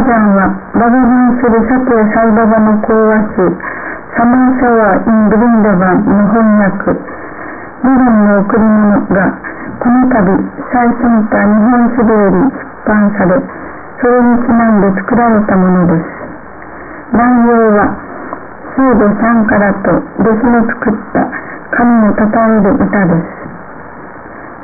ジャンはバガバンスリサトゥサイババの講話集サマーサワー・イン・ブリンダバンの翻訳女神の贈り物がこの度最先端日本史でより出版され、それにちなんで作られたものです。内容は聖母サンカラと弟子の作った神をたたえる歌です。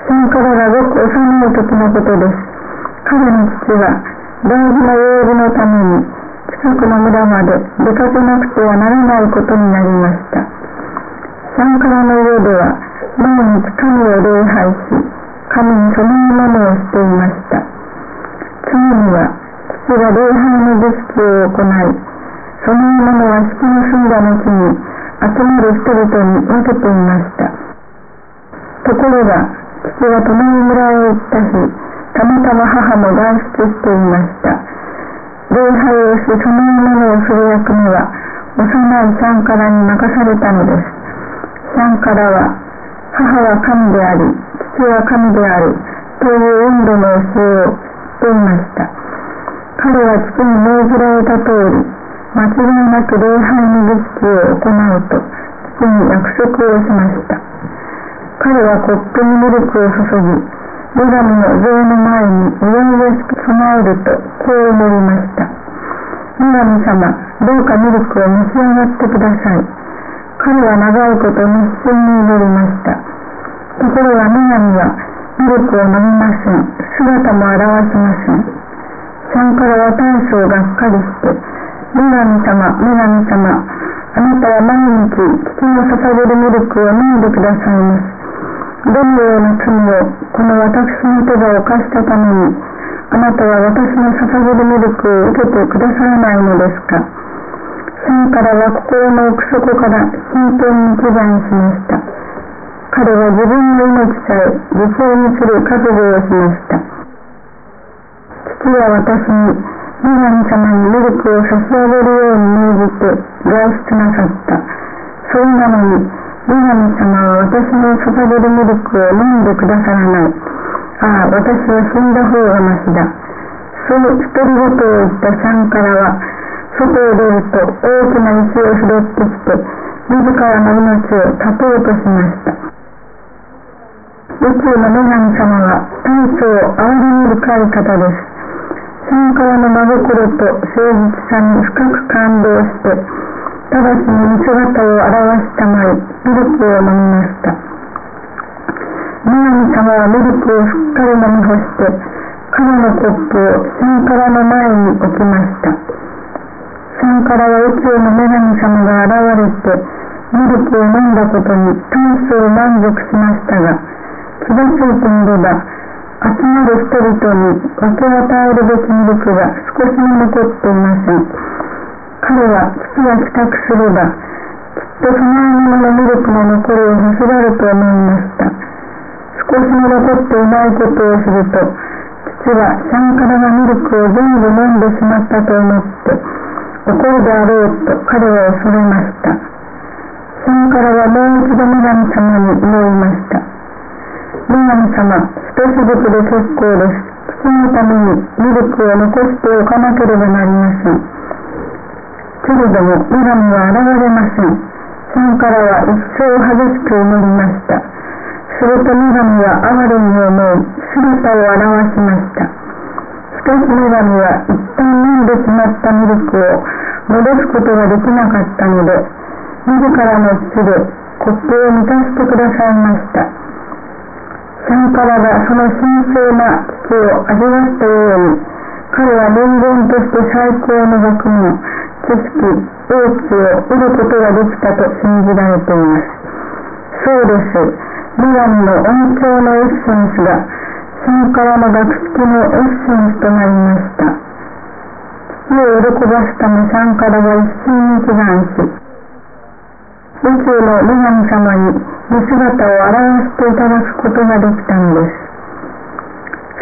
サンカラがごく幼い時のことです。彼の父は大事な用事のために近くの村まで出かけなくてはならないことになりました。サンカラの家では毎日神を礼拝し、神にそのものをしていました。次には父が礼拝の儀式を行い、そのものは式の済んだ後に集まる人々に分けていました。ところが父は隣村へ行った日、たまたま母も外出していました。礼拝をし、そのものをする役目は幼いサンカラに任されたのです。サンカラは母は神であり父は神であるというインドの教えをしていました。彼は父に命じられた通り、間違いなく礼拝の儀式を行うと父に約束をしました。彼はコップにミルクを注ぎ、女神の像の前にうやうやしく備えるとこう祈りました。女神様、どうかミルクを召し上がってください。彼は長いこと熱心に祈りました。ところが女神はミルクを飲みません。姿も現しません。サンカラは大層がっかりして、女神様、女神様、あなたは毎日父の捧げるミルクを飲んでくださいます。どのような罪をこの私の手が犯したために、あなたは私の捧げるミルクを受けてくださらないのですか。サンカラは心の奥底から真剣に祈願しました。彼は自分の命さえ犠牲にする覚悟をしました。父は私に女神様にミルクを差し上げるように命じて外出なさった。それなのに女神様は私の捧げるミルクを飲んでくださらない。ああ、私は死んだ方がましだ。そう独り言を言ったサンカラは外へ出ると大きな石を拾ってきて自らの命を絶とうとしました。宇宙の女神様は大層憐れみ深い方です。サンカラの真心と誠実さに深く感動して、直ちに姿を現したまえミルクを飲みました。女神様はミルクをすっかり飲み干して、彼のコップをサンカラの前に置きました。サンカラは宇宙の女神様が現れてミルクを飲んだことに大層満足しましたが、気がついてみれば集まる人々に分け与えるべきミルクが少しも残っていません。彼は父が帰宅すればきっとその間のミルクの残りを欲しがると思いました。少しも残っていないことを知ると、父はサンカラがミルクを全部飲んでしまったと思って怒るであろうと彼は恐れました。サンカラはもう一度女神様に祈りました。女神様、一しずつで結構です。父のためにミルクを残しておかなければなりません。けれども女神は現れません。サンカラは一層激しく祈りました。すると女神は哀れに思い姿を現しました。しかし女神は一旦飲んでしまったミルクを戻すことができなかったので、自らの血でコップを満たしてくださいました。サンカラがその神聖な父を味わったように、彼は人間として最高の学問、知識、英知を得ることができたと信じられています。そうです。女神の恩寵のエッセンスがサンカラの学識のエッセンスとなりました。父を喜ばすためサンカラが一心に祈願し、宇宙の女神様に見姿を現していただくことができたのです。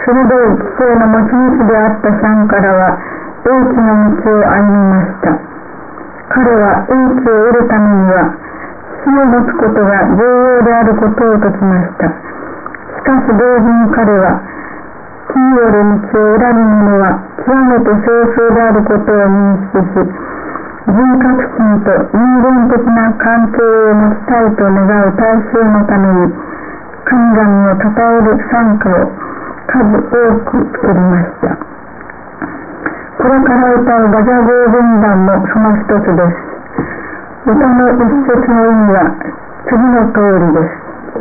鋭い知性の持ち主であったサンカラは英知の道を歩みました。彼は英知を得るためには死を持つことが重要であることを説きました。しかし同時に彼は木による道を選ぶ者は極めて少数であることを認識し、人格心と人間的な関係を持ちたいと願う大衆のために、神々を称える賛歌を数多く作りました。これから歌うガジャゴー軍団もその一つです。歌の一節の意味は次の通りです。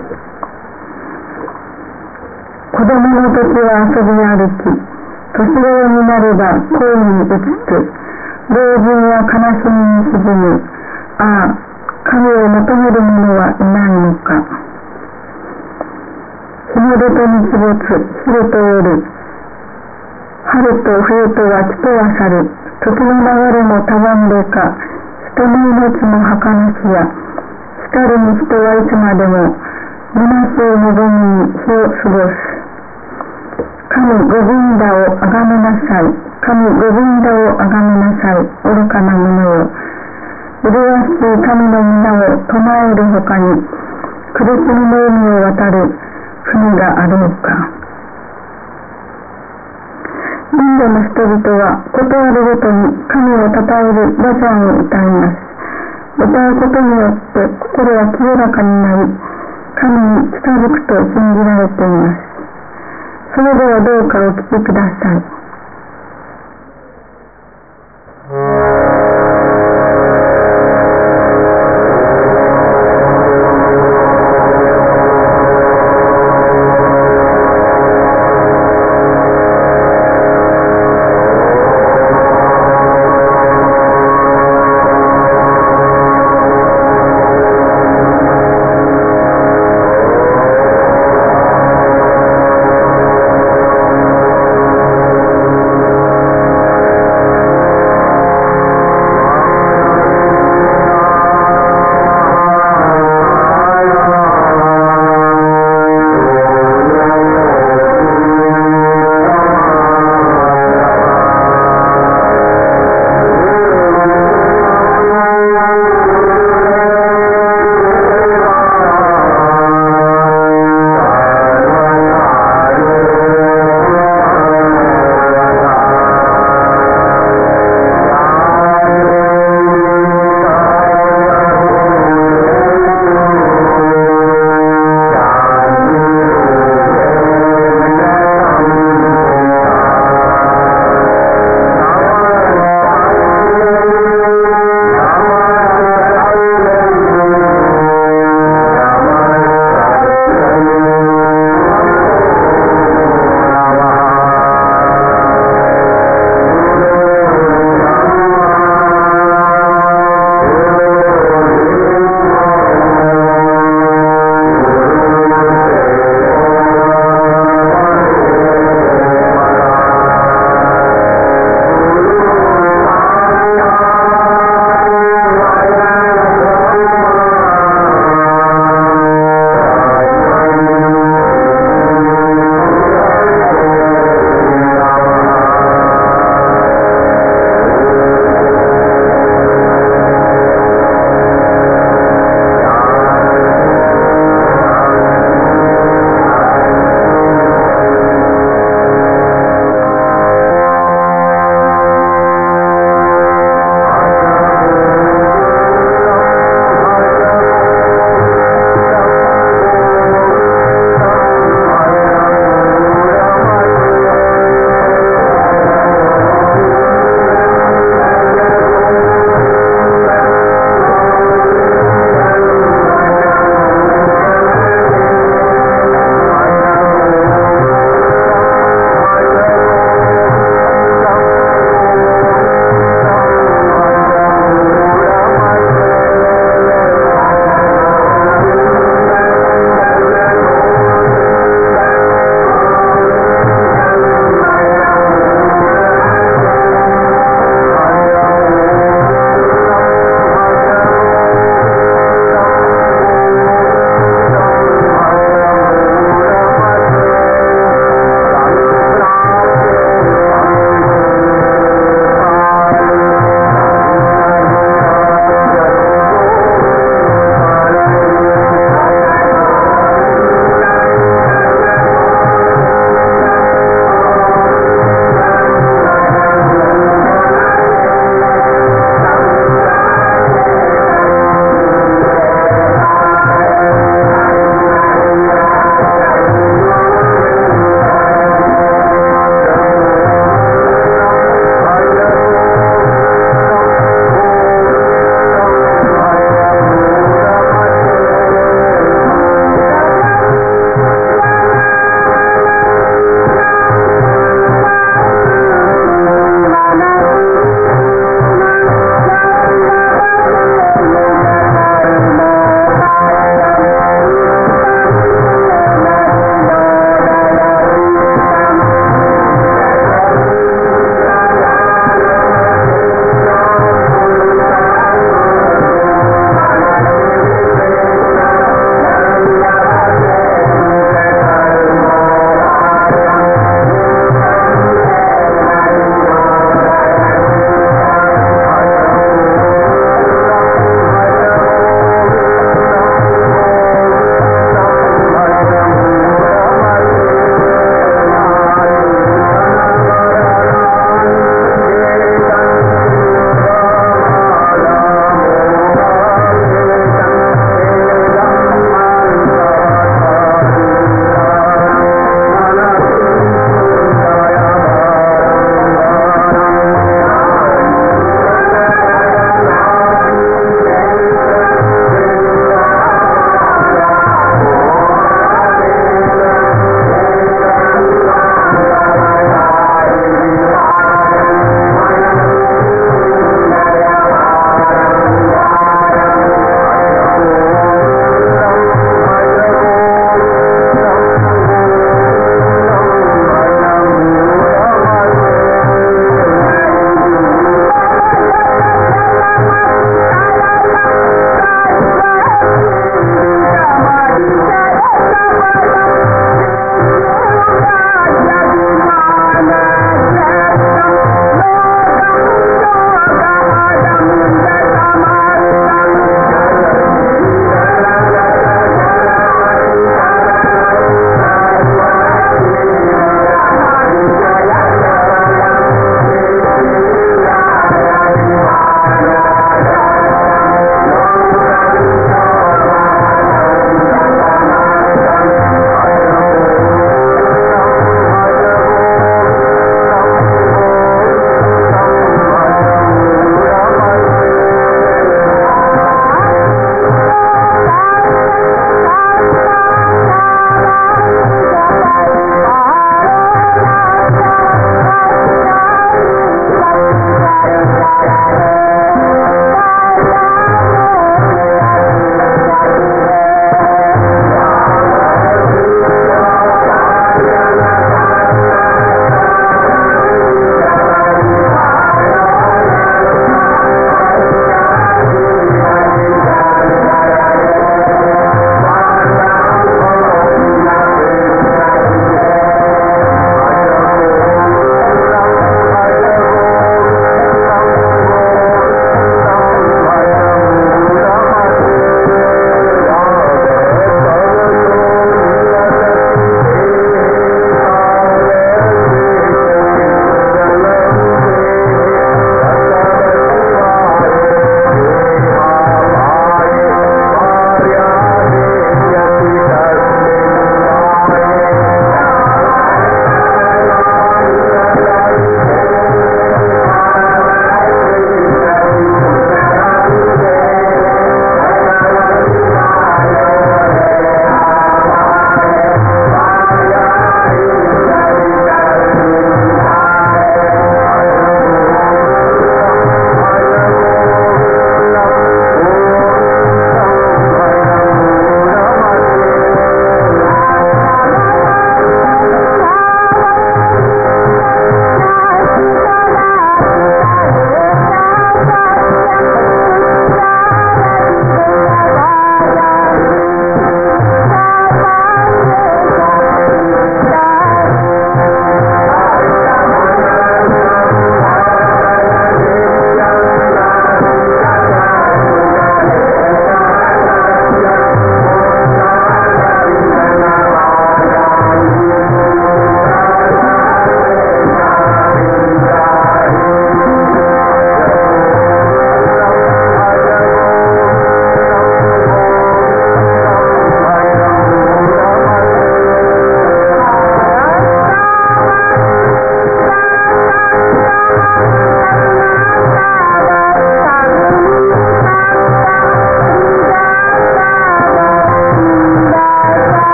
子供の時は遊び歩き、年頃になれば恋に落ちつ、老人は悲しみに沈む。ああ、神を求める者はいないのか。日の出と日没、昼と夜、春と冬とは来とは去る。時の流れもたわんでか、人の命も儚しや、しかるに人はいつまでも虚しい望みに日を過ごす。神ご神田をあがめなさい。神ご神田をあがめなさい。愚かな者よ。麗しい神の皆を唱えるほかに、苦しみの海を渡る船があろうか。インドの人々はことあるごとに神を称えるバジャンを歌います。歌うことによって心は清らかになり、神に近づくと信じられています。それではどうかお聞きください。